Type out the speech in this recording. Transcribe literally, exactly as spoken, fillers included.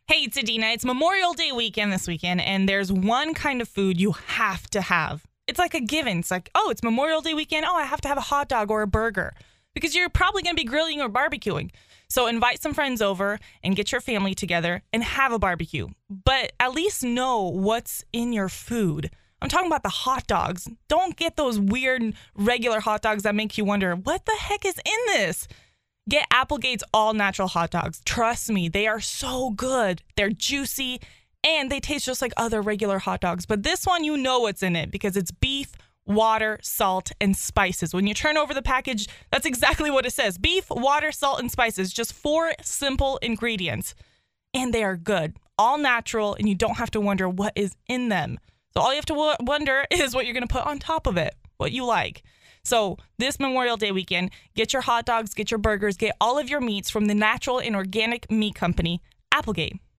Hey, it's Adina. It's Memorial Day weekend this weekend, and there's one kind of food you have to have. It's like a given. It's like, oh, it's Memorial Day weekend. Oh, I have to have a hot dog or a burger because you're probably going to be grilling or barbecuing. So invite some friends over and get your family together and have a barbecue. But at least know what's in your food. I'm talking about the hot dogs. Don't get those weird regular hot dogs that make you wonder, what the heck is in this? Get Applegate's all-natural hot dogs. Trust me, they are so good. They're juicy, and they taste just like other regular hot dogs. But this one, you know what's in it because it's beef, water, salt, and spices. When you turn over the package, that's exactly what it says. Beef, water, salt, and spices. Just four simple ingredients. And they are good. All natural, and you don't have to wonder what is in them. So all you have to w- wonder is what you're going to put on top of it, what you like. So this Memorial Day weekend, get your hot dogs, get your burgers, get all of your meats from the natural and organic meat company, Applegate.